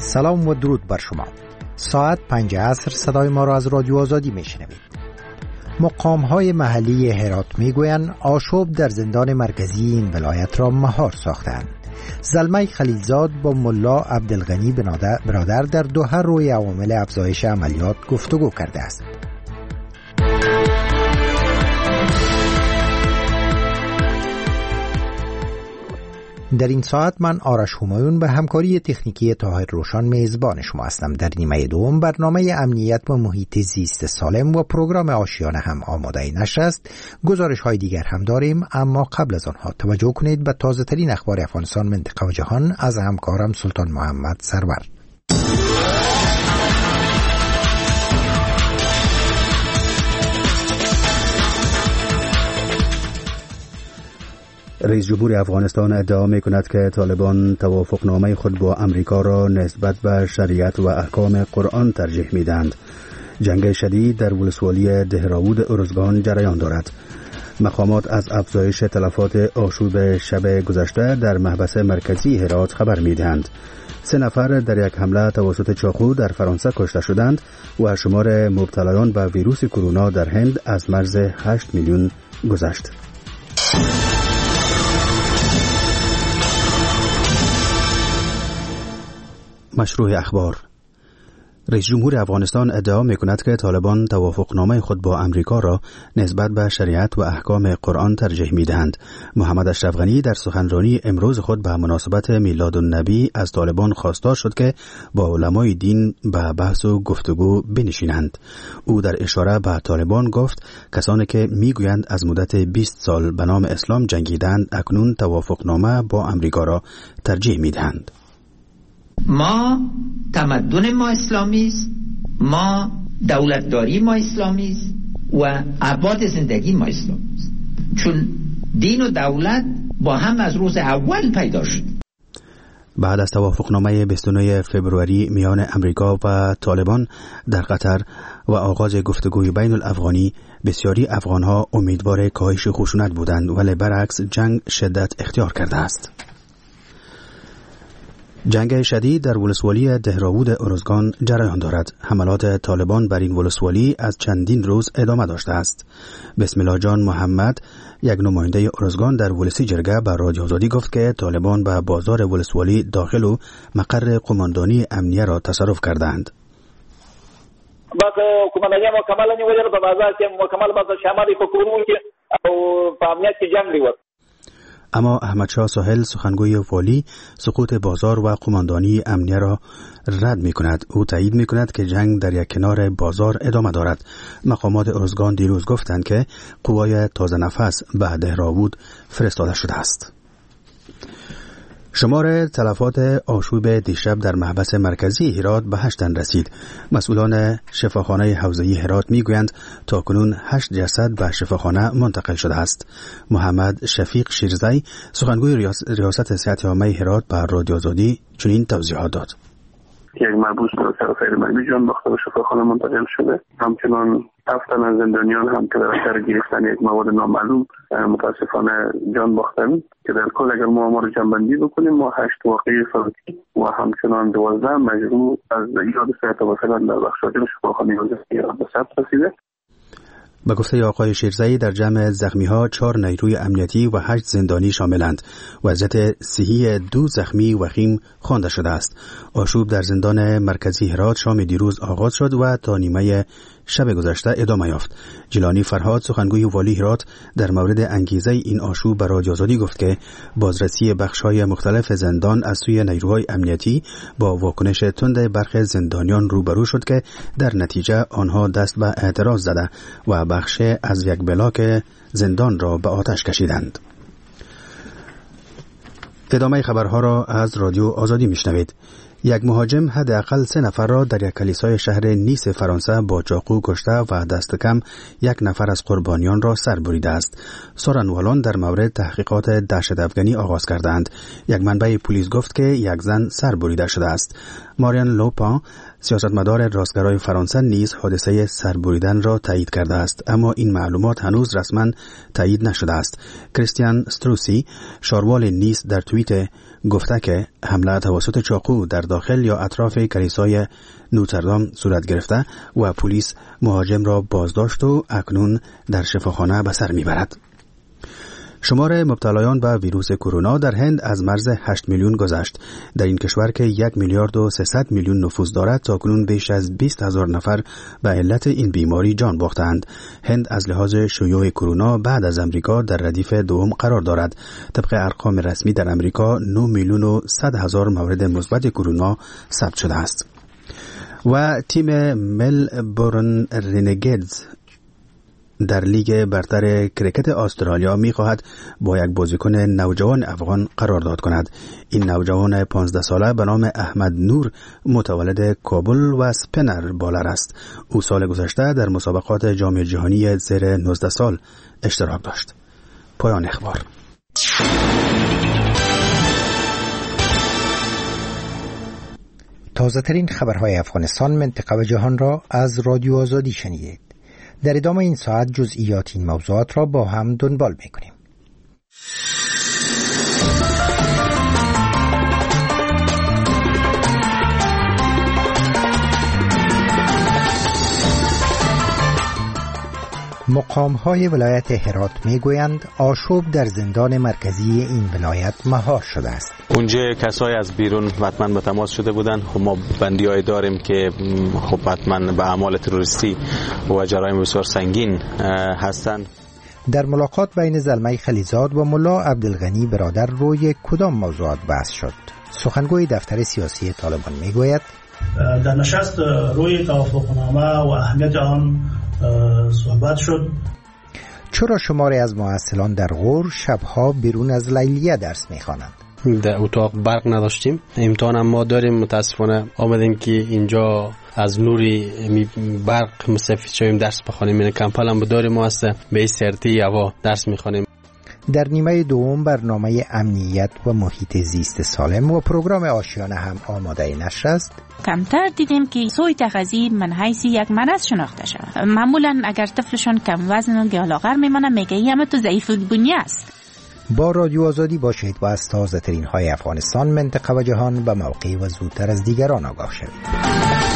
سلام و درود بر شما. ساعت 5 عصر صدای ما را از رادیو آزادی میشنوید. مقام‌های محلی هرات میگویند آشوب در زندان مرکزی این ولایت را مهار ساختند. زلمه خلیلزاد با ملا عبدالغنی برادر در دوحه روی عوامل افزایش عملیات گفتگو کرده است. در این ساعت من آرش همایون به همکاری تکنیکی طاهر روشان میزبان شما هستم. در نیمه دوم برنامه امنیت و محیط زیست سالم و پروگرام آشیانه هم آماده نشر است. گزارش های دیگر هم داریم، اما قبل از آنها توجه کنید به تازه ترین اخبار افغانستان، منطقه و جهان از همکارم سلطان محمد سرور. رئیس جمهور افغانستان ادعا می‌کند که طالبان توافقنامه خود با امریکا را نسبت به شریعت و احکام قرآن ترجیح می‌دهند. جنگ شدید در ولسوالی دهراود ارزگان جریان دارد. مقامات از افزایش تلفات آشوب شب گذشته در محبس مرکزی هرات خبر می‌دهند. 3 نفر در یک حمله توسط چاقو در فرانسه کشته شدند و شمار مبتلایان به ویروس کرونا در هند از مرز 8 میلیون گذشت. مشروع اخبار. رئیس جمهور افغانستان ادعا می‌کند که طالبان توافقنامه خود با امریکا را نسبت به شریعت و احکام قرآن ترجیح می‌دهند. محمد اشرف غنی در سخنرانی امروز خود به مناسبت میلاد النبی از طالبان خواستار شد که با علمای دین به بحث و گفتگو بنشینند. او در اشاره به طالبان گفت کسانی که میگویند از مدت 20 سال به نام اسلام جنگیدند اکنون توافقنامه با امریکا را ترجیح می‌دهند. ما تمدن ما اسلامی است، ما دولتداری ما اسلامی است و ابعاد زندگی ما اسلامی است، چون دین و دولت با هم از روز اول پیدا شد. بعد از توافقنامه 29 فوریه میان امریکا و طالبان در قطر و آغاز گفتگوی بین الافغانی، بسیاری افغانها امیدوار کاهش خشونت بودند، ولی برعکس جنگ شدت اختیار کرده است. جنگ شدید در ولسوالی دهراود ارزگان جریان دارد. حملات طالبان بر این ولسوالی از چندین روز ادامه داشته است. بسم الله جان محمد، یک نماینده ارزگان در ولسی جرگه، به رادیو آزادی گفت که طالبان به بازار ولسوالی داخل و مقر قماندانی امنیه را تصرف کردند. باز قماندانی مکمل نیولې په بازار کې مکمل باز شامل په کورونو کې او په امنیت کې جنگ دی. اما احمد شاه ساحل، سخنگوی والی، سقوط بازار و قماندانی امنیه را رد می کند. او تایید می کند که جنگ در یک کنار بازار ادامه دارد. مقامات ارزگان دیروز گفتند که قوای تازه نفس به دهراود فرستاده شده است. شمار تلفات آشوب دیشب در محبس مرکزی هرات به 8 تن رسید. مسئولان شفاخانه حوزه‌ای هرات میگویند تاکنون 8 جسد به شفاخانه منتقل شده است. محمد شفیق شیرزی، سخنگوی ریاست صحت عامه هرات، به رادیو آزادی چنین توضیحات داد. یک محبوس به سراسر مرمی جان باخته به شفاخانه منتقل شده. همچنان 7 تن از زندانیان هم که در اثر گرفتن یک مواد نامعلوم متاسفانه جان باختن، که در کل اگر ما آمار جمع‌بندی بکنیم ما 8 واقعه فوتی و همچنان 12 مجروح از ایجاد صحت و سلامت در بخش‌های شفاخانه ایران به ثبت رسیده. به گفته آقای شیرزی، در جمع زخمی‌ها 4 نیروی امنیتی و 8 زندانی شاملند. وضعیت صحی 2 زخمی وخیم خوانده شده است. آشوب در زندان مرکزی هرات شام دیروز آغاز شد و تا نیمه شب گذشته ادامه یافت. جیلانی فرهاد، سخنگوی والی هرات، در مورد انگیزه این آشوب به رادیو آزادی گفت که بازرسی بخش‌های مختلف زندان از سوی نیروهای امنیتی با واکنش تند برخی زندانیان روبرو شد که در نتیجه آنها دست به اعتراض زده و بخش از یک بلاک زندان را به آتش کشیدند. ادامه خبرها را از رادیو آزادی میشنوید. یک مهاجم حداقل 3 نفر را در یک کلیسای شهر نیس فرانسه با چاقو کشته و دست کم 1 نفر از قربانیان را سر بریده است. سارنوالان در مورد تحقیقات دهشت افغانی آغاز کردند. یک منبع پلیس گفت که یک زن سر بریده شده است. ماریان لوپان، سیاستمدار راستگرای فرانسه نیز حادثه سربریدن را تایید کرده است، اما این معلومات هنوز رسما تایید نشده است. کریستیان استروسی، شاروال نیز، در توییت گفته که حمله توسط چاقو در داخل یا اطراف کلیسای نوتردام صورت گرفته و پلیس مهاجم را بازداشت و اکنون در شفاخانه به سر میبرد. شمار مبتلایان به ویروس کرونا در هند از مرز 8 میلیون گذشت. در این کشور که 1 میلیارد و 300 میلیون نفوس دارد، تاکنون بیش از 20,000 نفر به علت این بیماری جان باختند. هند از لحاظ شیوع کرونا بعد از امریکا در ردیف دوم قرار دارد. طبق ارقام رسمی در امریکا 9 میلیون و 100 هزار مورد مثبت کرونا ثبت شده است. و تیم ملبورن رنگیدز در لیگ برتر کرکت استرالیا می‌خواهد با یک بازیکن نوجوان افغان قرارداد کند. این نوجوان 15 ساله به نام احمد نور متولد کابل و اسپینر بالر است. او سال گذشته در مسابقات جام جهانی زیر 19 سال اشتراک داشت. پایان اخبار. تازه ترین خبرهای افغانستان، منطقه و جهان را از رادیو آزادی شنیدید. در ادامه این ساعت جزئیات این موضوعات را با هم دنبال می‌کنیم. مقام‌های ولایت هرات می‌گویند آشوب در زندان مرکزی این ولایت مهار شده است. اونجا کسایی از بیرون حتما به تماس شده بودند. خب ما بندی‌های داریم که خب حتما به اعمال تروریستی و جرایم بسیار سنگین هستند. در ملاقات بین زلمه خلیزاد و ملا عبدالغنی برادر روی کدام موضوعات بحث شد؟ سخنگوی دفتر سیاسی طالبان می‌گوید در نشست روی توافقنامه و اهمیت آن صحبت شد. چرا شماری از محصلان در غور شبها بیرون از لیلیه درس می‌خوانند؟ در اتاق برق نداشتیم، امتحان هم ما داریم. متاسفانه آمدیم که اینجا از نوری برق مستفید شویم درس بخوانیم. این کمپل هم داریم، ما هست به سرتی هوا درس می‌خوانیم. در نیمه دوم برنامه امنیت و محیط زیست سالم و پروگرام آشیانه هم آماده نشر است. کمتر دیدیم که سوی تغذی من حیث یک مرض شناخته شود. معمولا اگر طفلشون کم وزن و گلاغر میمونه میگه همه تو ضعیف البنیه است. با رادیو آزادی باشید و از تازه ترین های افغانستان، منطقه و جهان به موقع و زودتر از دیگران آگاه شوید.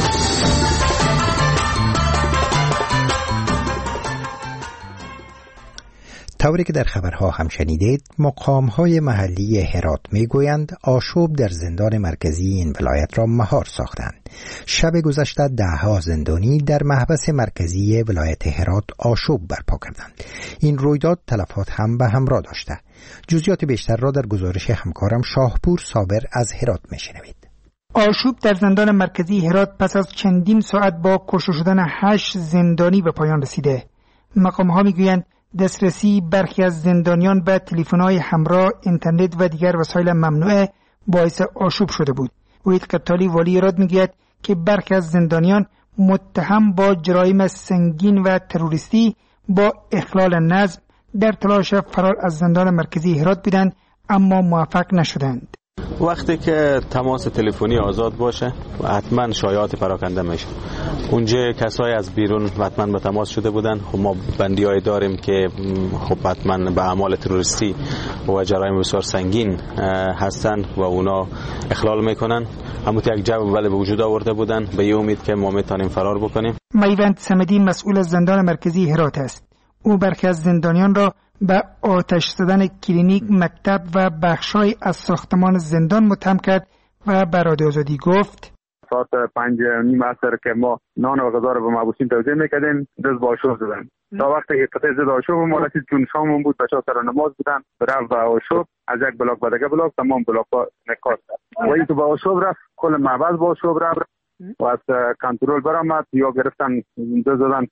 طوری که در خبرها هم شنیدید، مقام‌های محلی هرات میگویند آشوب در زندان مرکزی این ولایت را مهار ساختند. شب گذشته 10 زندانی در محبس مرکزی ولایت هرات آشوب برپا کردند. این رویداد تلفات هم به همراه داشته. جزئیات بیشتر را در گزارش همکارم شاهپور صابر از هرات میشنوید. آشوب در زندان مرکزی هرات پس از چندین ساعت با کشته شدن 8 زندانی به پایان رسیده. مقام‌ها میگویند دسترسی برخی از زندانیان به تلفن‌های همراه، اینترنت و دیگر وسایل ممنوعه باعث آشوب شده بود. وحید قتالی والی هرات میگوید که برخی از زندانیان متهم با جرایم سنگین و تروریستی با اخلال نظم در تلاش فرار از زندان مرکزی هرات بودند اما موفق نشدند. وقتی که تماس تلفنی آزاد باشه حتما شایعات پراکنده میشه. اونجا کسایی از بیرون حتما به تماس شده بودن. خب ما بندی‌های داریم که خب حتما به اعمال تروریستی و جرایم بسیار سنگین هستند و اونا اخلال میکنن. اما یک جو به وجود آورده بودن به این امید که ما میتونیم فرار بکنیم. میوند صمدی مسئول زندان مرکزی هرات است. او برخی از زندانیان را به آتش زدن کلینیک، مکتب و بخشای از ساختمان زندان متهم کرد و به رادیو آزادی گفت ساعت 5:30 عصر که ما نان و غذا رو به محبوسین توزیع میکردیم، دست با آشوب زدن. تا وقتی که قطعه زد آشوب ما رسید، چون شامون بود، بچه‌ها سر نماز بودن، رفت به آشوب، از یک بلاک به دیگه بلاک تمام بلاک‌ها نکات کرد. و این تو به آشوب رفت، کل محبس با آشوب رفت و از کنترل برآمد. یا گرفتن دست زدن،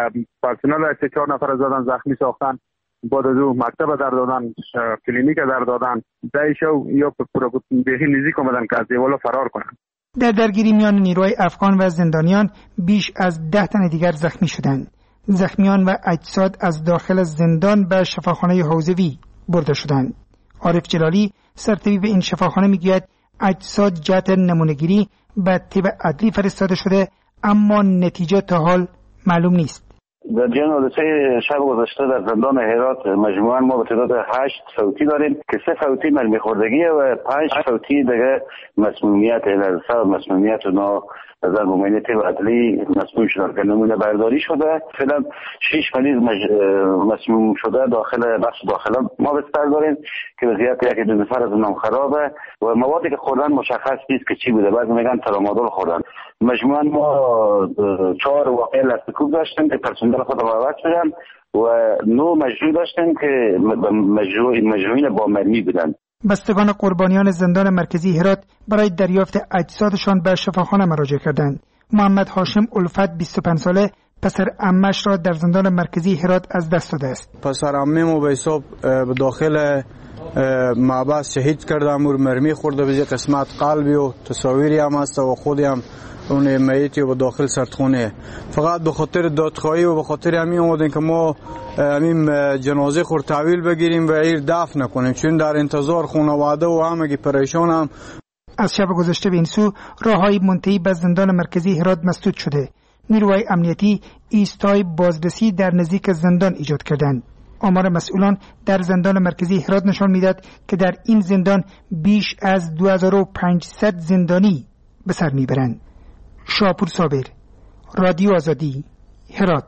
پرسنل 3-4 نفر زدن، زخمی ساختن. بعد از اون مکتب در دادن، کلینیک در دادن. دایشو یا بهی نزدیک اومدن که از دیوالا فرار کنن. در درگیری میان نیروهای افغان و زندانیان بیش از 10 تن دیگر زخمی شدند. زخمیان و اجساد از داخل زندان به شفاخانه حوزوی برده شدند. عارف جلالی سرطبیب این شفاخانه میگوید اجساد جهت نمونه‌گیری به تیب عدلی فرستاده شده، اما نتیجه تا حال معلوم نیست. در جریان حادثه شب گذشته در زندان هرات مجموعاً ما به تعداد 8 فوتی داریم که 3 فوتی مرمی خوردگی و 5 فوتی دیگه مسمومیت مسمومیت اونا در مومنیت و عدلی مسموم شدن که نمونه برداری شده. فعلا 6 مریض مسموم شده داخل بخش داخله ما بستر داریم که وضعیت یک دو نفر از اونم خرابه و موادی که خوردن مشخص نیست که چی بوده. بعضی میگن ترامادول خوردن. مجموعاً ما 4 واقعه لستکوب داشتیم که پرسنل خود عوض شدن و 9 مجروح داشتیم که مجروحین با مرمی بودن. بستگان قربانیان زندان مرکزی هرات برای دریافت اجسادشان به شفاخانه مراجعه کردند. محمد هاشم الفت 25 ساله پسر عمش را در زندان مرکزی هرات از دست داده است. پسر عمم به حساب به داخل محبس شهید کردم و مرمی خورده به قسمت قلبی و تصاویری هم هست و خودی هم اون میتی و داخل سردخونه. فقط به خاطر دادخواهی و به خاطر همین اومدیم که ما همین جنازه خور تحویل بگیریم و ایر دفن نکنیم، چون در انتظار خانواده و همگی پریشان هم. از شب گذشته به این سو راههای منتهی به زندان مرکزی هرات مسدود شده. نیروهای امنیتی ایستای بازرسی در نزدیک زندان ایجاد کردند. آمار مسئولان در زندان مرکزی هرات نشان میداد که در این زندان بیش از 2500 زندانی به سر میبرند. شاپور صابر، رادیو آزادی، هرات.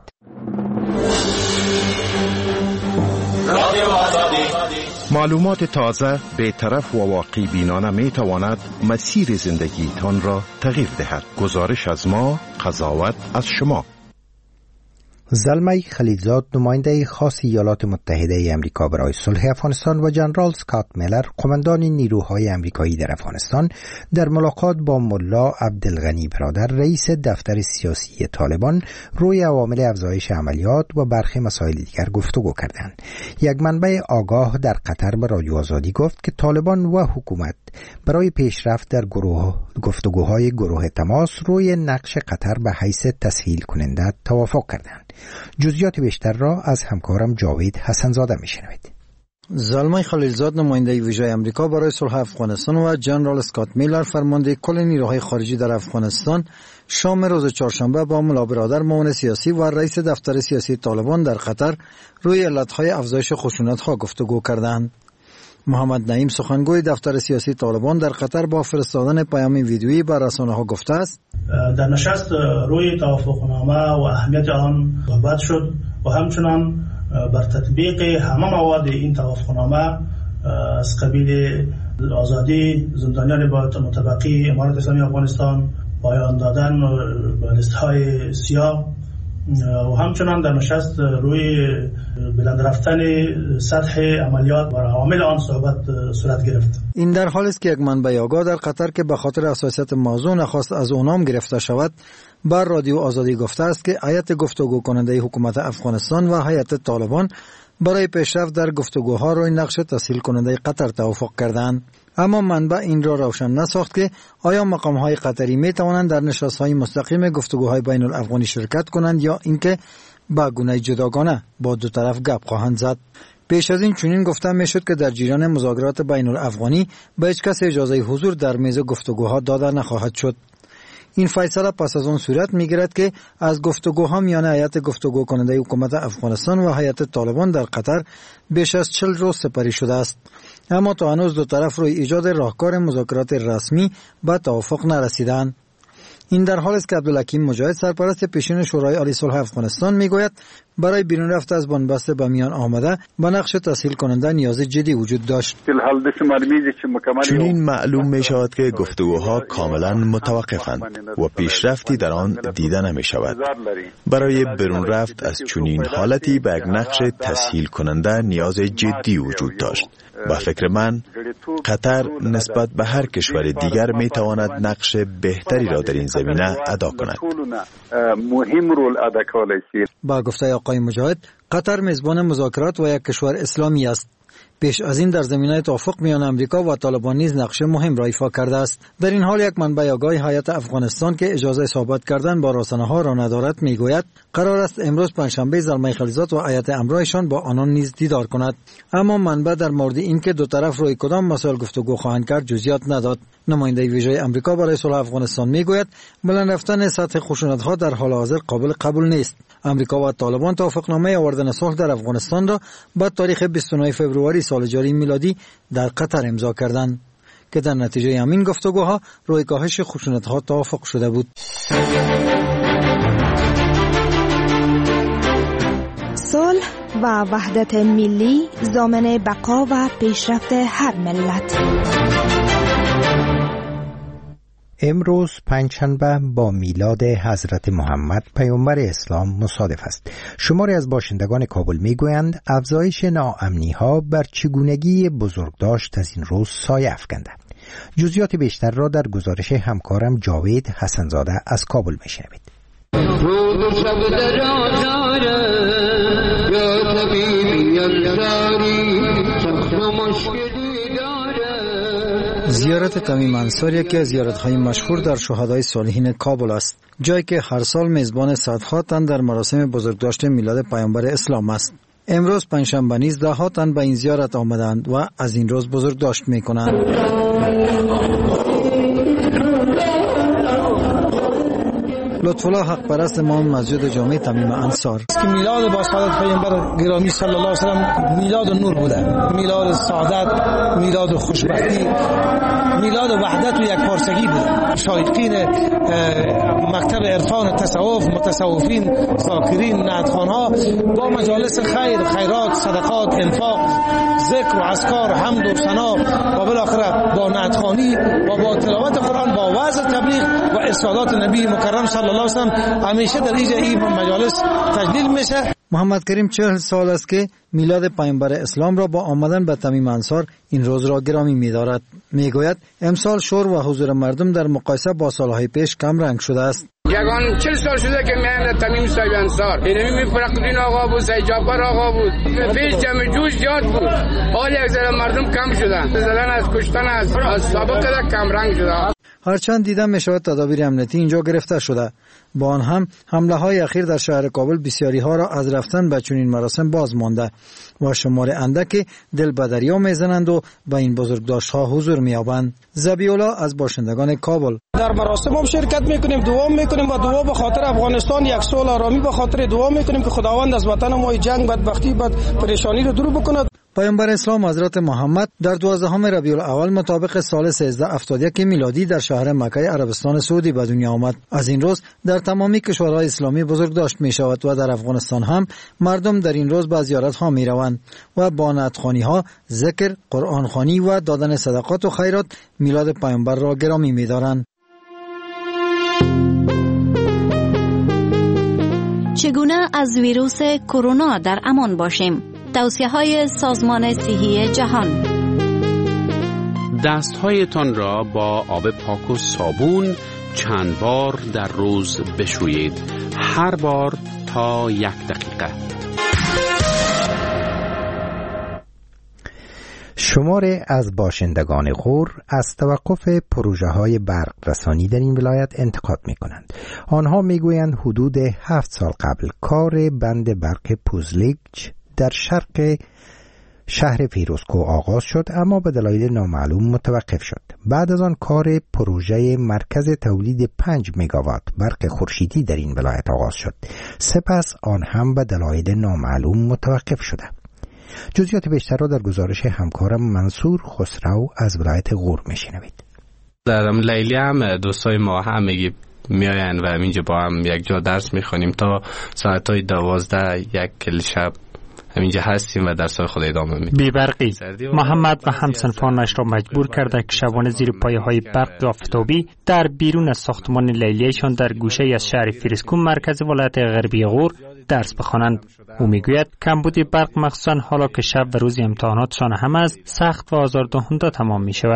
معلومات تازه، بی‌طرف و واقعی بینانه می تواند مسیر زندگیتان را تغییر دهد. گزارش از ما، قضاوت از شما. زلمه خلیلزاد، نماینده خاص ایالات متحده امریکا برای صلح افغانستان، و جنرال اسکات میلر، قماندان نیروهای امریکایی در افغانستان، در ملاقات با ملا عبدالغنی برادر، رئیس دفتر سیاسی طالبان، روی عوامل افزایش عملیات و برخی مسائل دیگر گفتگو کردند. یک منبع آگاه در قطر به رادیو آزادی گفت که طالبان و حکومت برای پیشرفت در گفتگوهای گروه تماس روی نقش قطر به حیث تسهیل کننده توافق کردند. جزئیات بیشتر را از همکارم جاوید حسنزاده میشنوید. زلمه خلیلزاد، نماینده ویژه آمریکا برای صلح افغانستان، و جنرال اسکات میلر، فرمانده کل نیروهای خارجی در افغانستان، شام روز چهارشنبه با ملا برادر، معاون سیاسی و رئیس دفتر سیاسی طالبان در قطر روی علتهای افزایش خشونت‌ها گفتگو کردند. محمد نعیم، سخنگوی دفتر سیاسی طالبان در قطر، با فرستادن پیام ویدیویی به رسانه‌ها گفته است: در نشست روی توافقنامه و اهمیت آن صحبت شد و همچنان بر تطبیق همه مواد این توافقنامه از قبیل آزادی زندانیان با متبقی امارت اسلامی افغانستان، پایان دادن به لیست‌های سیاه و همچنان در نشست روی بلند رفتن سطح عملیات و عوامل آن صورت گرفت. این در حالی است که یک منبع آگاه در قطر که به خاطر حساسیت موضوع نخواست از او نام گرفته شود، بر رادیو آزادی گفته است که هیئت گفتگو کننده حکومت افغانستان و هیئت طالبان برای پیشرفت در گفتگوها روی نقش تسهیل کننده قطر توافق کردند. اما منبع این را روشن نساخت که آیا مقام‌های قطری می توانند در نشست‌های مستقیم گفتگوهای بین الافغانی شرکت کنند یا اینکه با گونه جداگانه با دو طرف گپ خواهند زد. پیش از این چنین گفته میشد که در جریان مذاکرات بین الافغانی به هیچ کس اجازه حضور در میز گفتگوها داده نخواهد شد. این فیصله پس از آن صورت میگیرد که از گفتگوها میان هیئت گفتگو کننده حکومت افغانستان و هیئت طالبان در قطر بیش از 40 روز سپری شده است، اما تا هنوز دو طرف روی ایجاد راهکار مذاکرات رسمی به توافق نرسیدند. این در حالی است که عبدالحکیم مجاهد، سرپرست پیشین شورای عالی صلح افغانستان، میگوید برای بیرون رفت از بنبست به میان آمده به نقش تسهیل کننده نیاز جدی وجود داشت. چنین معلوم می شود که گفتگوها کاملا متوقفند و پیشرفتی در آن دیده نمی شود. برای بیرون رفت از چنین حالتی به یک نقش تسهیل کننده نیاز جدی وجود داشت. با فکر من قطر نسبت به هر کشور دیگر می تواند نقش بهتری را در این زمینه ادا کند. با گفته آقای مجاهد، قطر میزبان مذاکرات و یک کشور اسلامی است. پیش از این در زمینه توافق میان امریکا و طالبان نیز نقش مهم را ایفا کرده است. در این حال یک منبع آگاه هیئت افغانستان که اجازه صحبت کردن با رسانه‌ها را ندارد میگوید قرار است امروز پنجشنبه زلمه خلیزاد و هیئت همراهشان با آنان نیز دیدار کند. اما منبع در مورد اینکه دو طرف روی کدام مسائل گفتگو خواهند کرد جزئیات نداد. نماینده ویژه امریکا برای صلح افغانستان میگوید بلند رفتن سطح خشونت‌ها در حال حاضر قابل قبول نیست. امریکا و طالبان توافقنامه آوردن صلح در افغانستان را با تاریخ 29 فوریه سال جاری میلادی در قطر امضا کردند که در نتیجه همین گفتگوها روی کاهش خشونت‌ها توافق شده بود. صلح و وحدت ملی ضامن بقا و پیشرفت هر ملت. امروز پنجشنبه با میلاد حضرت محمد پیامبر اسلام مصادف است. شماری از باشندگان کابل میگویند افزایش ناامنی‌ها بر چگونگی بزرگداشت از این روز سایه افکنده. جزئیات بیشتر را در گزارش همکارم جاوید حسنزاده از کابل میشنوید. زیارت تمیم انصار یکی از زیارت‌های مشهور در شهدای صالحین کابل است، جایی که هر سال میزبان صدها تن در مراسم بزرگداشت میلاد پیامبر اسلام است. امروز پنجشنبه نیز ده‌ها تن به این زیارت آمدند و از این روز بزرگداشت می‌کنند. لطفالله حق پرست امام مسجد جامع تمیم انصار که میلاد با سعادت پیامبر گرامی صلی الله علیه و سلم میلاد نور بوده، میلاد سعادت، میلاد خوشبختی، میلاد وحدت و یکپارچگی بوده. شایقین مکتب عرفان تصوف، متصوفین، ذاکرین، نعتخوان‌ها با مجالس خیر، خیرات، صدقات، انفاق، ذکر و اذکار، حمد و ثنا و بالاخره با نعتخوانی و با تلاوت قرآن، با وعظ تبلیغ و ارشادات نبی مکرم صلی الله علیه و سلم همیشه در این مجالس تجلیل میشه. محمد کریم 40 سال است که میلاد پیامبر اسلام را با آمدن به تمیم انصار این روز را گرامی می‌دارد. میگوید امسال شور و حضور مردم در مقایسه با سالهای پیش کم رنگ شده است. یگان 40 سال شده که میان تمیم صاحب انصار اینمی فرقدین آقا بود، سید جعفر آقا بود، پیش جمع جوش زیاد بود، حال یک ذره مردم کم شدن، زدن از کشتن از سابق کم رنگ شده. هرچند دیدن می شود تدابیر امنیتی اینجا گرفته شده، با آن هم حمله های اخیر در شهر کابل بسیاری ها را از رفتن به چنین مراسم باز مانده و شمار اندکی دل به دریا میزنند و به این بزرگداشت ها حضور مییابند. ذبیح‌الله از باشندگان کابل: در مراسم هم شرکت میکنیم، دعا میکنیم و دعا به خاطر افغانستان، یک صلح آرامی به خاطر دعا میکنیم که خداوند از وطن ما جنگ، بدبختی، پریشانی رو دور بکند. پیامبر اسلام حضرت محمد در 12 ربیع الاول مطابق سال 1371 میلادی در شهر مکه عربستان سعودی به دنیا آمد. از این روز در تمامی کشورهای اسلامی بزرگداشت می شود و در افغانستان هم مردم در این روز به زیارت ها می روند و با نعتخوانی ها، ذکر، قرآن خوانی و دادن صدقات و خیرات میلاد پیامبر را گرامی می دارند. چگونه از ویروس کرونا در امان باشیم؟ توصیه‌های سازمان صحی جهان. دست‌هایتان را با آب پاک و صابون چند بار در روز بشویید، هر بار تا 1 دقیقه. شماره از باشندگان غور از توقف پروژه‌های برق رسانی در این ولایت انتقاد می‌کنند. آنها می‌گویند حدود 7 سال قبل کار بند برق پوزلیچ در شرق شهر فیروزکوه آغاز شد، اما به دلایل نامعلوم متوقف شد. بعد از آن کار پروژه مرکز تولید 5 مگاوات برق خورشیدی در این ولایت آغاز شد، سپس آن هم به دلایل نامعلوم متوقف شده. جزئیات بیشتر را در گزارش همکارم منصور خسرو از ولایت غور میشنوید. در لیلی هم دوستای ما همگی میاین و اینجا با هم یک جا درس میخوانیم تا ساعتهای 12 یک کل شب همینجا هستیم و درسای خود ادامه میدیم. بی‌برقی محمد و همسنفانش را مجبور کرده که شبانه زیر پایه‌های برق آفتابی در بیرون از ساختمان لیلیشان در گوشه از شهر فیروزکوه مرکز ولایت غربی غور درس بخوانند. او میگوید کمبود برق مخصوصا حالا که شب و روز امتحاناتشان هم از سخت و آزاردهنده تمام می شود.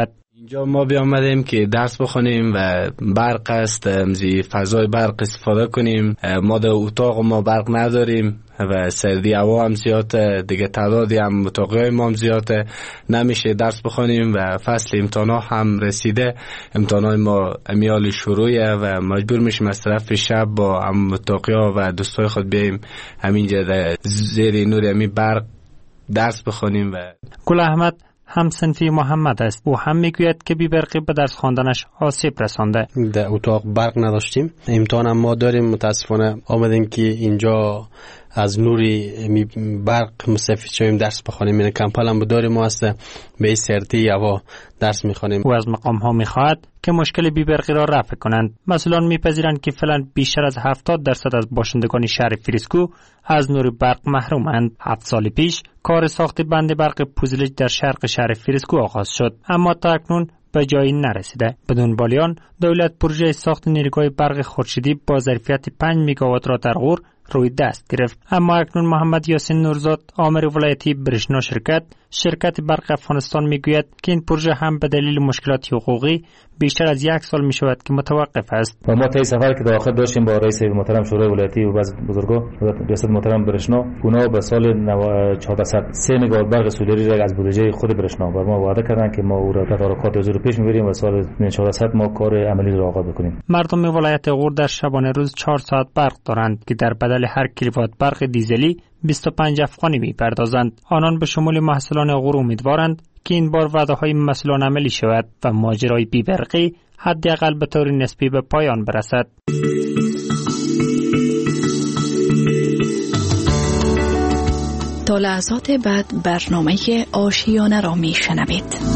اینجا ما بیامدیم که درس بخونیم و برق است، فضای برق استفاده کنیم. ما در اتاق ما برق نداریم و سردی هوا هم زیاده، دیگه تعدادی هم اتاقای ما هم زیاده، نمیشه درس بخونیم و فصل امتحانا هم رسیده. امتحانای ما امیال شروعه و مجبور میشیم از طرف شب با هم اتاقیا و دوستای خود بیاییم همینجا زیر نور امی برق درس بخونیم. و گل احمد هم صنفی محمد است. او هم میگوید که بی برقی به درس خواندنش آسیب رسانده. در اتاق برق نداشتیم، امتحان هم ما داریم. متاسفانه آمدیم که اینجا از نوری برق مستفید شویم درس بخونیم. این کمپل هم داریم ما است، به این سردی هوا درس میخوانیم. او از مقام ها میخواهد که مشکل بی برقی را رفع کنند. مسئولان میپذیرند که فعلا بیشتر از 70% از باشندگان شهر فریسکو از نور برق محرومند. 7 سال پیش کار ساخت بند برق پوزلج در شرق شهر فریسکو آغاز شد، اما تا اکنون به جایی نرسیده. بدون بالیان دولت پروژه ساخت نیروگاه برق خورشیدی با ظرفیت 5 مگاوات را در غور روی دست گرفت. اما اکنون محمد یاسین نورزاد آمر ولایتی برشنا شرکت برق افغانستان میگوید که این پروژه هم به دلیل مشکلات حقوقی بیشتر از 1 سال می شود که متوقف است. و ما طی سفر که داخل داشتیم با رئیس محترم شورای ولایتی و بعض بزرگان ریاست محترم برشنا، اونا به سال 403 مگاوات برق سولری را از بودجه خود برشنا و ما وعده کردن که ما او را تدارکات حضور پیش میبریم و سال 400 ما کار عملی را آغاز بکنیم. مردم ولایت غور در شبانه روز 4 ساعت برق دارند که در بدل هر کیلووات برق دیزلی 25 افغانی میپردازند. آنان به شمول محصولان غور امیدوارند که این بار وعده های مسئولان عملی شود و ماجرای بی برقی حداقل به طور نسبی به پایان برسد. تا لحظات بعد برنامه آشیانه را میشنوید.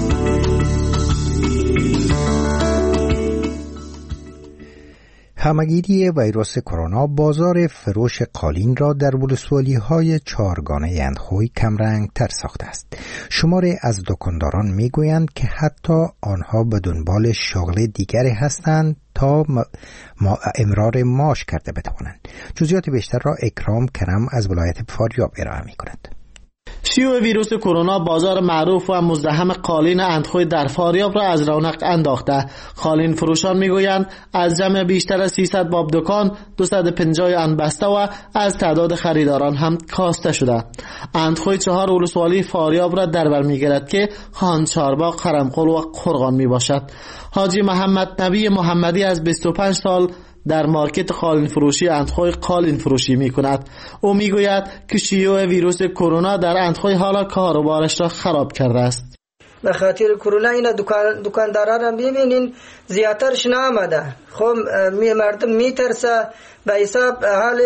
همگیری ویروس کرونا بازار فروش قالین را در ولسوالی‌های چهارگانه اندخوی کمرنگ تر ساخته است. شماری از دکانداران میگویند که حتی آنها به دنبال شغل دیگری هستند تا امرار معاش کرده بتوانند. جزئیات بیشتر را اکرام کرم از ولایت فاریاب ارائه می‌کند. شیوع ویروس کرونا بازار معروف و مزدحم قالین اندخوی در فاریاب را از رونق انداخته. قالین فروشان میگویند از جمع بیشتر از 300 باب دکان 250 آن بسته و از تعداد خریداران هم کاسته شده. اندخوی 4 ولسوالی فاریاب را در بر میگیرد که خان چارباغ، خرمقل و قرغان می باشد. حاجی محمد نبی محمدی از 25 سال در مارکت قالین فروشی اندخوی قالین فروشی می کند. او می گوید که شیوع ویروس کرونا در اندخوی حالا کاروبارش را خراب کرده است. به خاطر کرونا اینا دکاندارا را ببینین زیادترش نآمده. خب مردم میترسه به حساب حال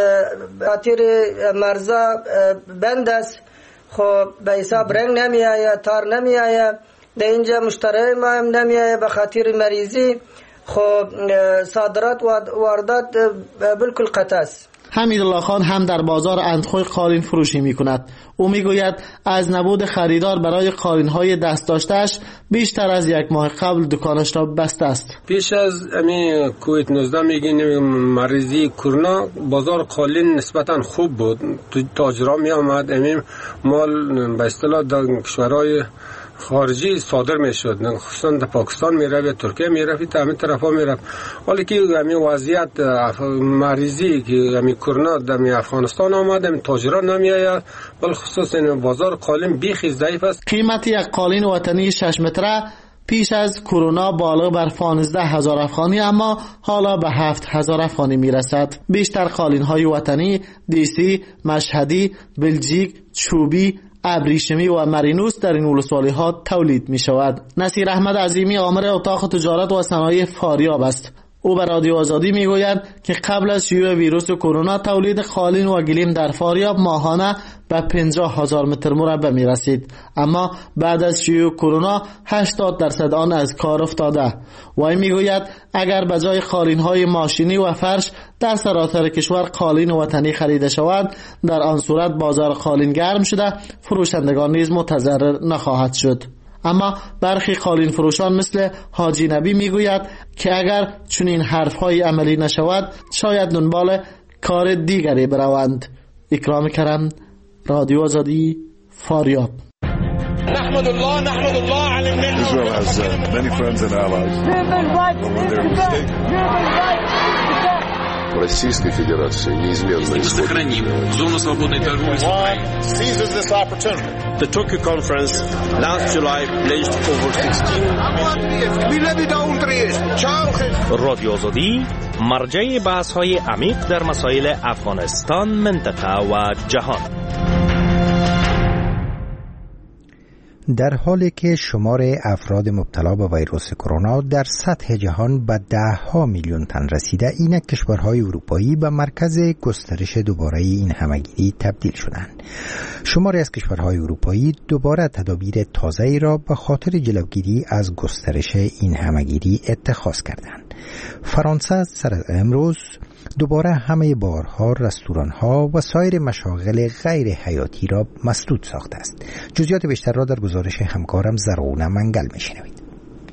خاطر مرزا بند است. خب به حساب رنگ نمی آید، تار نمی آید، در اینجا مشتری ما هم نمی آید به خاطر مریضی. خب صادرات و واردات بالکل قطع است. حمیدالله خان هم در بازار اندخوی قالین فروشی می کند. او می گوید از نبود خریدار برای قالین های دست داشتهش بیشتر از 1 ماه قبل دکانش را بسته است. پیش از کووید 19 میگین مریضی کرونا بازار قالین نسبتا خوب بود، تاجرا می آمد، مال به اصطلاح در کشورهای خارجی صادر میشد، خصوصا در پاکستان میره یا ترکیه میره، تا همین طرفا میره. ولی که همین وضعیت مریضی که همین کرونا در افغانستان آمد، همین تاجرا نمیآید، بل خصوصا این بازار قالین بیخی ضعیف است. قیمت یک قالین وطنی 6 متره پیش از کرونا بالغ بر 15,000 افغانی اما حالا به 7,000 افغانی میرسد. بیشتر قالین های وطنی دیسی، مشهدی، بلژیک، چوبی، ابریشمی و مرینوس در این ولسوالی ها تولید می شود. نصیر احمد عظیمی آمر اتاق تجارت و صنایع فاریاب است. او به رادیو آزادی می گوید که قبل از شیوع ویروس کرونا تولید قالین و گلیم در فاریاب ماهانه به 50,000 متر مربع می رسید، اما بعد از شیوع کرونا 80% آن از کار افتاده. وی می گوید اگر به جای قالین های ماشینی و فرش در سراسر کشور قالین وطنی خریده شود، در آن صورت بازار قالین گرم شده، فروشندگان نیز متضرر نخواهد شد. اما برخی قالین فروشان مثل حاجی نبی میگوید که اگر چنین حرفهای عملی نشود شاید دنبال کار دیگری بروند. اکرام کرم، رادیو آزادی، فاریاب. نحمد الله على النعمة. Israel has many friends and allies. When they're mistaken. Российской Федерации неизменно сохраним зону свободной торговли с Украиной. Seizes this opportunity. The Tokyo conference last July pledged over 16 رادیو آزادی مرجع بحث‌های عمیق در مسائل افغانستان، منطقه و جهان. در حالی که شمار افراد مبتلا به ویروس کرونا در سطح جهان به 10 میلیون تن رسیده، اینک کشورهای اروپایی به مرکز گسترش دوباره این همگیری تبدیل شدند. شماری از کشورهای اروپایی دوباره تدابیر تازه‌ای را به خاطر جلوگیری از گسترش این همگیری اتخاذ کردند. فرانسه سر از امروز دوباره همه بارها، رستوران‌ها و سایر مشاغل غیر حیاتی را مسدود ساخته است. جزئیات بیشتر را در گزارش همکارم زرغونه منگل می‌شنوید.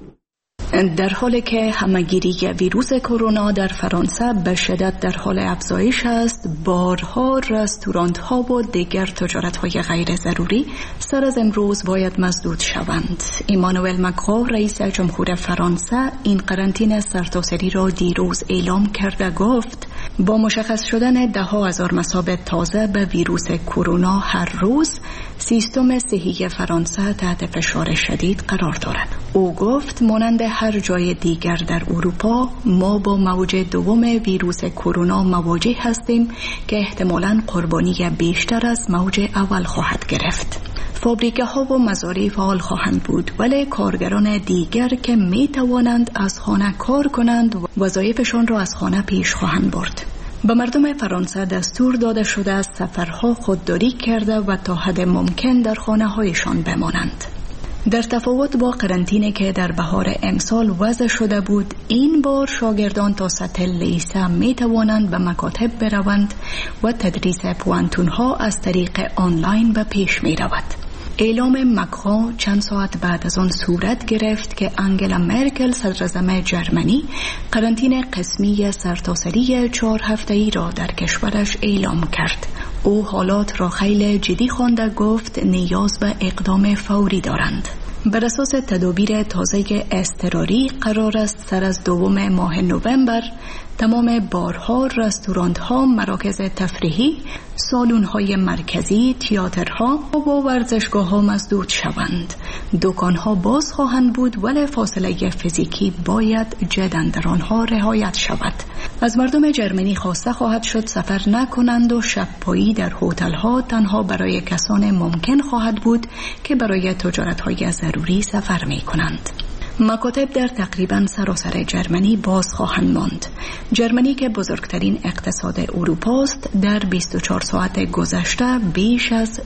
در حالی که همه‌گیری ویروس کرونا در فرانسه به شدت در حال افزایش است، بارها، رستوران‌ها و دیگر تجارت‌های غیر ضروری سر از امروز باید مسدود شوند. ایمانوئل ماکرون رئیس جمهور فرانسه این قرنطینه سرتاسری را دیروز اعلام کرده گفت با مشخص شدن 10,000 مصاب تازه به ویروس کرونا هر روز، سیستم صحی فرانسه تحت فشار شدید قرار دارد. او گفت مانند هر جای دیگر در اروپا ما با موج دوم ویروس کرونا مواجه هستیم که احتمالاً قربانی بیشتر از موج اول خواهد گرفت. فابریکه ها و مزارع فعال خواهند بود، ولی کارگران دیگر که می توانند از خانه کار کنند وظایفشان را از خانه پیش خواهند برد. به مردم فرانسه دستور داده شده است سفرها خودداری کرده و تا حد ممکن در خانه هایشان بمانند. در تفاوت با قرنطینه که در بهار امسال وضع شده بود، این بار شاگردان تا سطح لیسه می توانند به مکاتب بروند و تدریس پوانتونها از طریق آنلاین به پیش می رود. اعلام ماکرون چند ساعت بعد از آن صورت گرفت که آنگلا مرکل صدراعظم جرمنی قرنطینه قسمی سرتاسری 4 هفته‌ای را در کشورش اعلام کرد. او حالات را خیلی جدی خوانده گفت نیاز به اقدام فوری دارند. بر اساس تدابیر تازه اضطراری قرار است سر از 2 ماه نوامبر تمام بارها، رستوران‌ها، مراکز تفریحی، سالن‌های مرکزی، تئاترها و ورزشگاه‌ها مسدود شوند. دکان‌ها باز خواهند بود ولی فاصله فیزیکی باید جداً در آنها رعایت شود. از مردم جرمنی خواسته خواهد شد سفر نکنند و شب‌پایی در هتل‌ها تنها برای کسان ممکن خواهد بود که برای تجارت‌های ضروری سفر می‌کنند. مکاتب در تقریباً سراسر جرمنی باز خواهند ماند. جرمنی که بزرگترین اقتصاد اروپا است، در 24 ساعت گذشته بیش از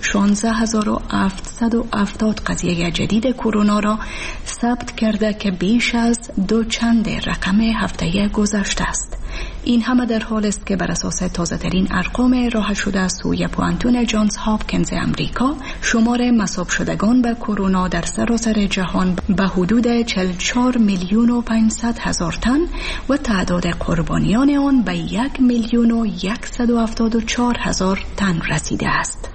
16770 قضیه جدید کرونا را ثبت کرده که بیش از 2 رقم هفته گذشته است. این همه در حال است که بر اساس تازه‌ترین ارقام ارائه شده از سوی پوانتون جانز هاپکینز امریکا، شمار مصاب شدگان به کرونا در سراسر جهان به حدود 44,500,000 تن و تعداد قربانیان آن به 1,174,000 تن رسیده است.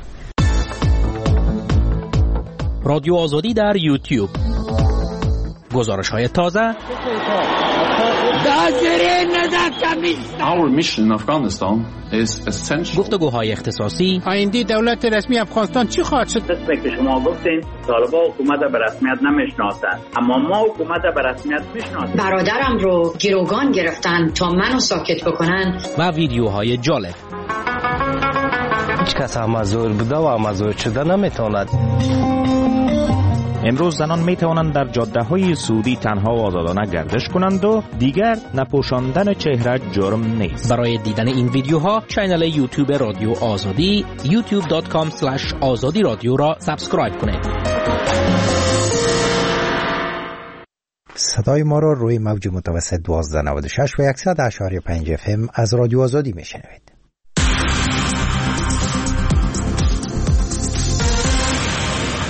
رادیو آزادی در یوتیوب. گزارش‌های تازه. Our mission in Afghanistan is essential. گفتگوهای اختصاصی. آینده دولت رسمی افغانستان چی خواهد شد؟ مثل که شما گفتین طالبان حکومت به رسمیت نمیشناسند، اما ما حکومت به رسمیت میشناسیم. برادرم رو گروگان گرفتن تا منو ساکت بکنن. و ویدیوهای جالب. هیچ کس مزور بوده و مزور شده نمیتواند. امروز زنان می توانند در جاده های سعودی تنها و آزادانه گردش کنند و دیگر نپوشاندن چهره جرم نیست. برای دیدن این ویدیوها کانال یوتیوب رادیو آزادی youtube.com/azadi رادیو را سابسکرایب کنید. صدای ما را روی موج متوسط 1296 و 100.5 FM از رادیو آزادی میشنوید.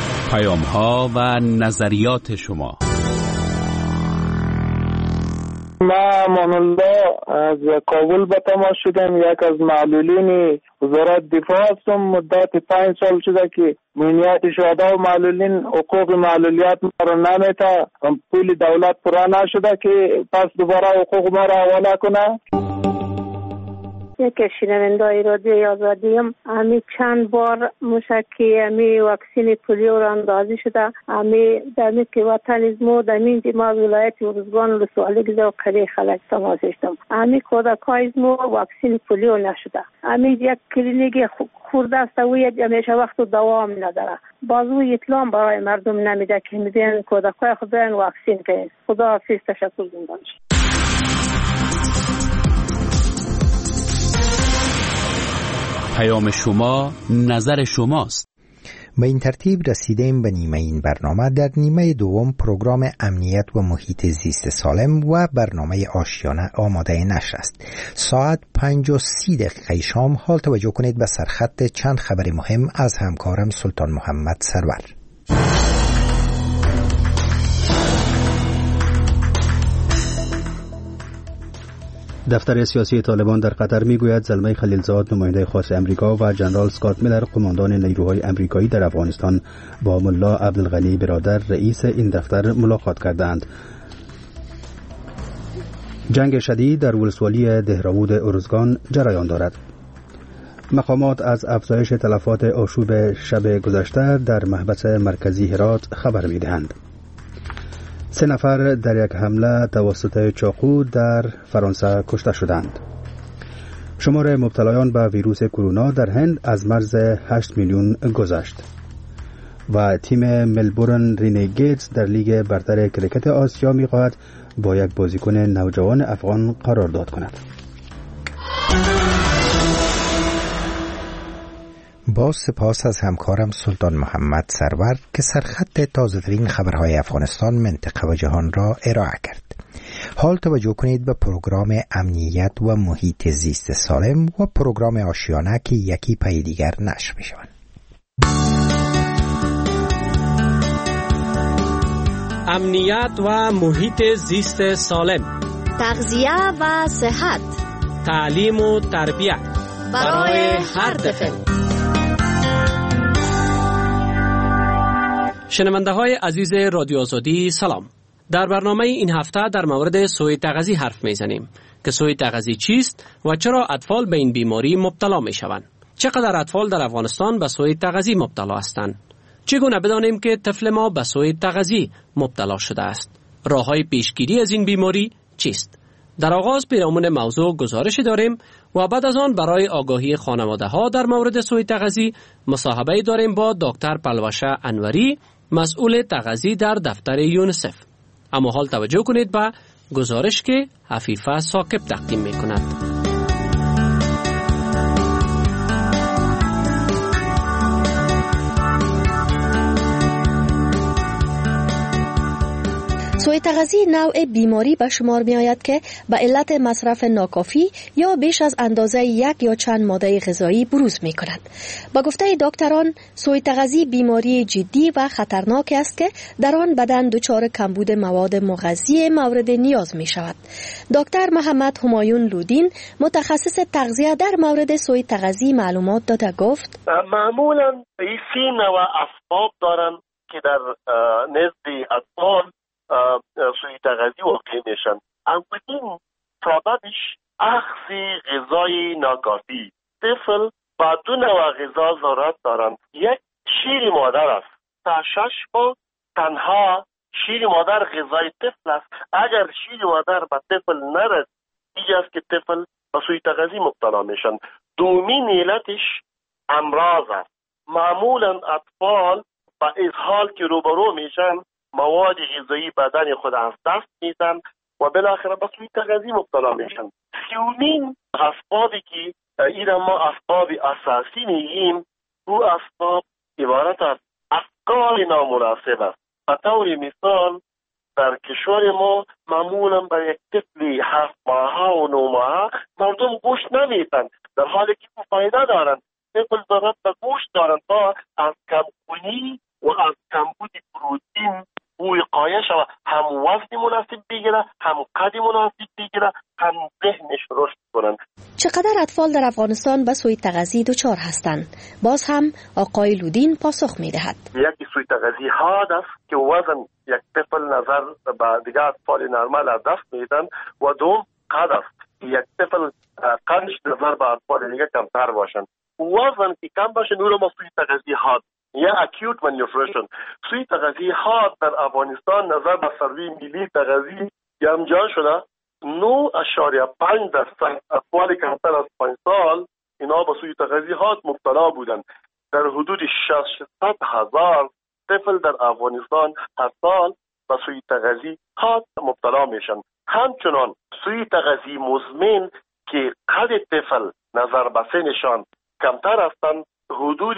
پیام‌ها و نظریات شما. ما امان الله از کابل به تماس شدم. یک از معلولین وزارت دفاع هستم. مدت 5 سال شده که مهمیت شهدا و معلولین حقوق معلولیت ما را نمیته. پول دولت پورا نشده که پس دوباره حقوق ما را حواله کنه. یک شنوندای رادیوی آزادیم. همی چند بار مشکی همی واکسین پولیو را اندازی شده. همی دمی که وطن ازمو دمین دیما ولایت ارزگان لسوالی گزه و قریه خلق تماس شدم. همی کودکای ازمو واکسین پولیو نشده. همی یک کلینیک خورده است و همیشه وقت دوام نداره. بازو اطلاع برای مردم نمیده که میبین کودکای خود برن واکسین کنید. خدا حافظ. تشکر زندان شد. پیام شما، نظر شماست. به این ترتیب رسیدیم به نیمه این برنامه. در نیمه دوم پروگرام امنیت و محیط زیست سالم و برنامه آشیانه آماده نشر است. ساعت 5:30 شام حال توجه کنید به سرخط چند خبر مهم از همکارم سلطان محمد سرور. دفتر سیاسی طالبان در قطر میگوید زلمه خلیلزاد نماینده خاص امریکا و جنرال اسکات میلر قماندان نیروهای امریکایی در افغانستان با ملا عبدالغنی برادر رئیس این دفتر ملاقات کردند. جنگ شدید در ولسوالی دهراود ارزگان جریان دارد. مقامات از افزایش تلفات آشوب شب گذشته در محبس مرکزی هرات خبر میدهند. 3 نفر در یک حمله توسط چاقو در فرانسه کشته شدند. شمار مبتلایان به ویروس کرونا در هند از مرز 8 میلیون گذشت. و تیم ملبورن رینیگیدز در لیگ برتر کرکت آسیا می‌خواهد با یک بازیکن نوجوان افغان قرارداد کند. با سپاس از همکارم سلطان محمد سرور که سرخط تازه‌ترین خبرهای افغانستان، منطقه و جهان را ارائه کرد. حال توجه کنید به پروگرام امنیت و محیط زیست سالم و پروگرام آشیانه که یکی پی دیگر نشر می‌شوند. امنیت و محیط زیست سالم، تغذیه و صحت، تعلیم و تربیت برای هر طفل. شنونده های عزیز رادیو آزادی سلام. در برنامه این هفته در مورد سوء تغذیه حرف میزنیم که سوء تغذیه چیست و چرا اطفال به این بیماری مبتلا می شوند. چقدر اطفال در افغانستان به سوء تغذیه مبتلا هستند؟ چگونه بدانیم که طفل ما به سوء تغذیه مبتلا شده است؟ راه‌های پیشگیری از این بیماری چیست؟ در آغاز پیرامون موضوع گزارش داریم و بعد از آن برای آگاهی خانواده ها در مورد سوء تغذیه مصاحبه داریم با دکتر پلوشه انوری، مسئول تغذیه در دفتر یونیسف. اما حال توجه کنید به گزارش که حفیفه ثاقب تقدیم می کند. سوء تغذیه نوع بیماری به شمار می آید که به علت مصرف ناکافی یا بیش از اندازه یک یا چند ماده غذایی بروز می کند. با گفته دکتران سوء تغذیه بیماری جدی و خطرناک است که در آن بدن دچار کمبود مواد مغذی مورد نیاز می شود. دکتر محمد همایون لودین متخصص تغذیه در مورد سوء تغذیه معلومات داده گفت معمولا این 3 نوع اسباب دارن که در نزد اطفال سوء تغذیه واقع میشن. اولین سببش اخذ غذای ناکافی. طفل با 2 نوع غذا ضرورت دارند. یک شیر مادر است. تا 6 ماه تنها شیر مادر غذای طفل است. اگر شیر مادر به طفل نرسد دیگه است که طفل به سوء تغذیه مبتلا میشن. دومین علتش امراض است. معمولا اطفال با اسهال که روبرو میشن مواد غذایی بدن خود از دست میدن و بالاخره به سوء تغذیه مبتلا میشن. سومین اسبابی که این ما اسباب اساسی میگیم، او اسباب عبارت از افکار نامناسب است. به طور مثال در کشور ما معمولا به یک طفل 7 ماهه و 9 ماهه مردم گوشت نمیتن، در حالی که او فایده دارند. طفل ضرورت به گوشت دارند تا از کمخونی و از کمبود پروتئین او وقایه شود، هم وزن مناسب بگیره، هم هم قد مناسب بگیره، هم ذهنش رشد کنند. چقدر اطفال در افغانستان به سوی تغذی دچار هستند؟ باز هم آقای لودین پاسخ می‌دهد. یکی سوی تغذی حاد است که وزن یک طفل نظر به دیگر اطفال نرمال از دست میدن، و دوم قد است که یک طفل قدش نظر به اطفال دیگر کمتر باشند. وزن که کم باشه نور ما سوی تغذی حاد یا اکیوت مالنیوتریشن. سوی تغذی حاد در افغانستان نظر به سروی ملی تغذی جمع شده 9.5% اطفال کمتر از 5 سال اینا به سوی تغذی حاد مبتلا بودند. در حدود 600,000 طفل در افغانستان هر سال به سوی تغذی حاد مبتلا میشن. همچنان سوی تغذی مزمن که قد طفل نظر به سنشان کمتر هستند، حدود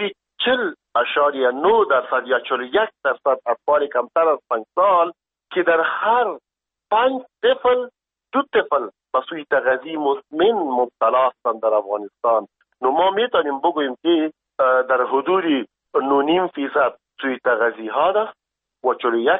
40.9% یا 41% اطفال کمتر از 5 سال که در هر 5 طفل 2 طفل به سوی تغذی مزمن مبتلا هستند در افغانستان. ما میتونیم بگوییم که در حدود 9.5% سوی تغذی حاد است و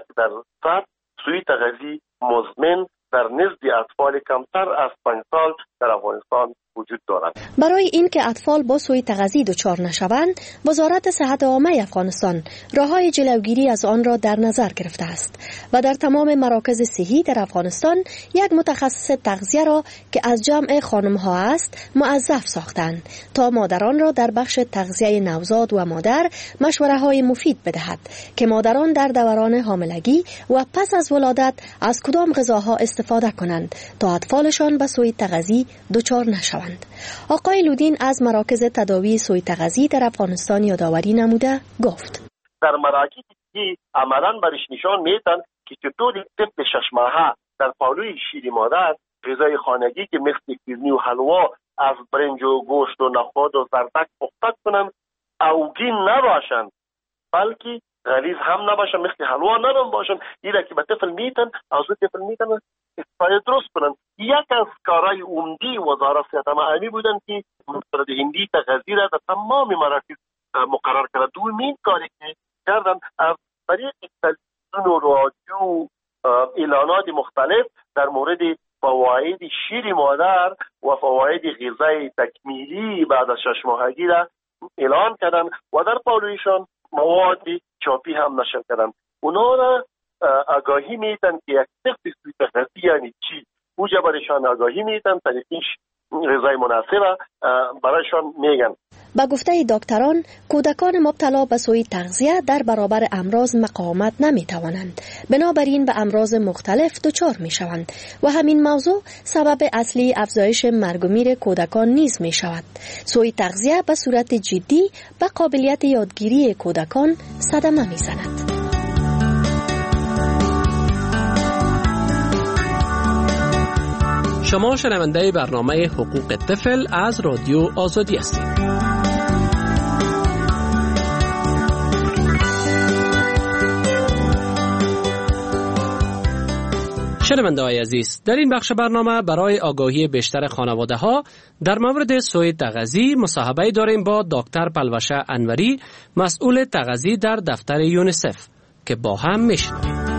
41% سوی تغذی مزمن در نزد اطفال کمتر از 5 سال در افغانستان وجود دارد. برای اینکه اطفال با سوی تغذی دچار نشوند، وزارت صحت عامه افغانستان راههای جلوگیری از آن را در نظر گرفته است و در تمام مراکز صحی در افغانستان یک متخصص تغذیه را که از جمع خانم‌ها است موظف ساختند تا مادران را در بخش تغذیه نوزاد و مادر مشوره‌های مفید بدهد که مادران در دوران حاملگی و پس از ولادت از کدام غذاها استفاده کنند تا اطفالشان به سوی تغذی دچار نشوند. آقای لودین از مراکز تداوی سوی تغذی در افغانستان یادآوری نموده گفت: در مراکزی که عملاً برش نشان میدن که چطور طفل 6 ماهه در پهلوی شیر مادر غذای خانگی که مثل کیرنی و حلوا از برنج و گوشت و نخود و زردک پخته کنند اوگین نباشند، بلکه غلیظ هم نباشن، مثل حلوا نرم باشن. اینا که به طفل میتن از طفل میتن استفاده درست کنن. یک از کارهای عمدی وزارت صحت عامه بودن که مستند هندی تغذیه را در تمام مراکز مقرر کرد. دومین کاری که کردن از طریق تلویزیون و رادیو اعلانات مختلف در مورد فواید شیر مادر و فواید غذای تکمیلی بعد از 6 ماهگی را اعلان کردن و در پالویشان مواد چاپی هم نشر کردن. اونا را آگاهی میدن که یک طفل سوی تغذی یعنی چی، اوجا برایشان آگاهی میدن، طریقش غذای مناسب برایشان میگن. با گفته دکتران، کودکان مبتلا به سوی تغذیه در برابر امراض مقاومت نمیتوانند، بنابراین به امراض مختلف دچار میشوند و همین موضوع سبب اصلی افزایش مرگ و میر کودکان نیز میشود. سوی تغذیه به صورت جدی به قابلیت یادگیری کودکان صدمه میزند. شما شنونده برنامه حقوق طفل از رادیو آزادی هستید. شنونده‌های عزیز، در این بخش برنامه برای آگاهی بیشتر خانواده ها در مورد سوی تغذی مصاحبه داریم با دکتر پلوشه انوری، مسئول تغذی در دفتر یونیسف که با هم میشنویم.